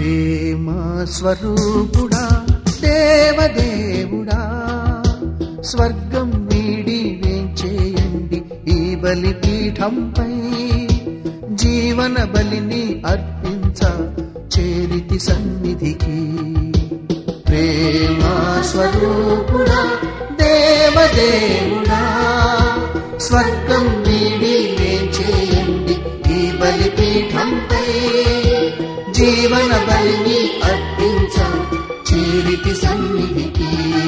ప్రేమ స్వరూపుడా దేవదేవుడా, స్వర్గం వీడి వేంచేయండి ఈ బలిపీఠంపై, జీవన బలిని అర్పించ చేరితి సన్నిధికి. ప్రేమ స్వరూపుడా దేవదేవుడా, స్వర్గం వీడి వేంచేయండి ఈ బలిపీఠంపై, జీవన బలిని అర్పించ చేరితి సన్నిధికి.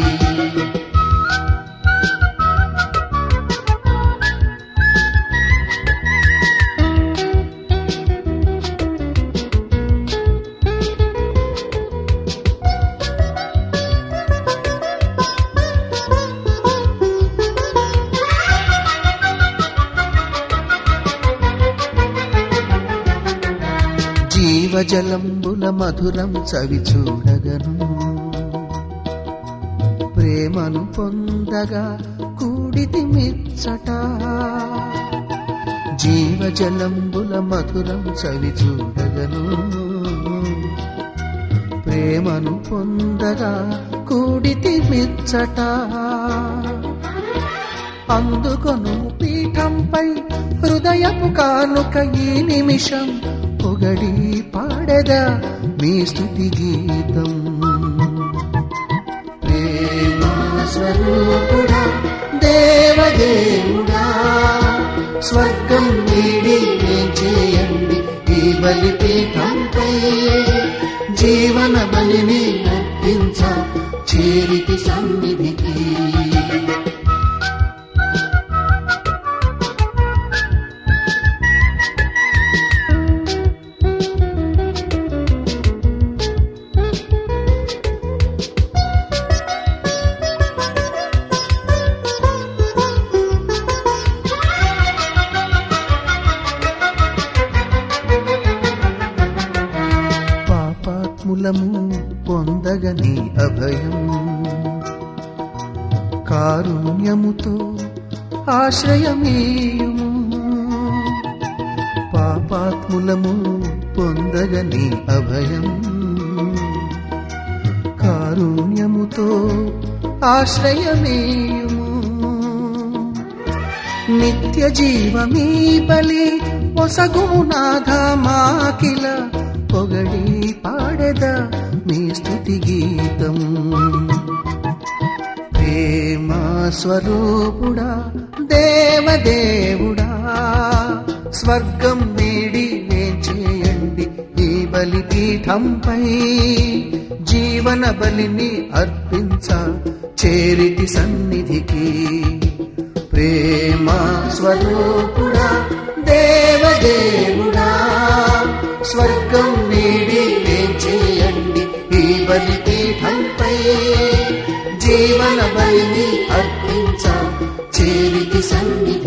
జీవజలంబుల మధురం చవి చూడగను, ప్రేమను పొందగా కూడితి మిచ్చట. జీవజలంబుల మధురం చవి చూడగను, ప్రేమను పొందగా కూడితి మిచ్చట. అందుకొను పీఠంపై హృదయపు కానుక ఈ నిమిషం, పొగడి పాడెదా మీ స్తుతి గీతం. ప్రేమ స్వరూపుడా దేవదేవుడా, స్వర్గం వీడి చేయండి ఈ బలిపీఠంపై, జీవన బలిని అర్పించ చేరితి సన్నిధికి. పాపాత్ములము పొందగని అభయం, కారుణ్యముతో ఆశ్రయమీయుము. పాపాత్ములము పొందగని అభయం, కారుణ్యముతో ఆశ్రయమీయుము. నిత్య జీవమీ బలి ఒసగుము నాథ మాకిల, పొగడి పాడెదా మీ స్తుతి గీతం. ప్రేమ స్వరూపుడా దేవదేవుడా, స్వర్గం వీడి వేంచేయండి ఈ బలిపీఠంపై, జీవన బలిని అర్పించ చేరితి సన్నిధికి. ప్రేమ స్వరూపుడా దేవదేవుడా, స్వర్గం వీడి వేంచేయండి ఈ బలిపీఠంపై, జీవన బలిని అర్పించ చేరితి సన్నిధికి.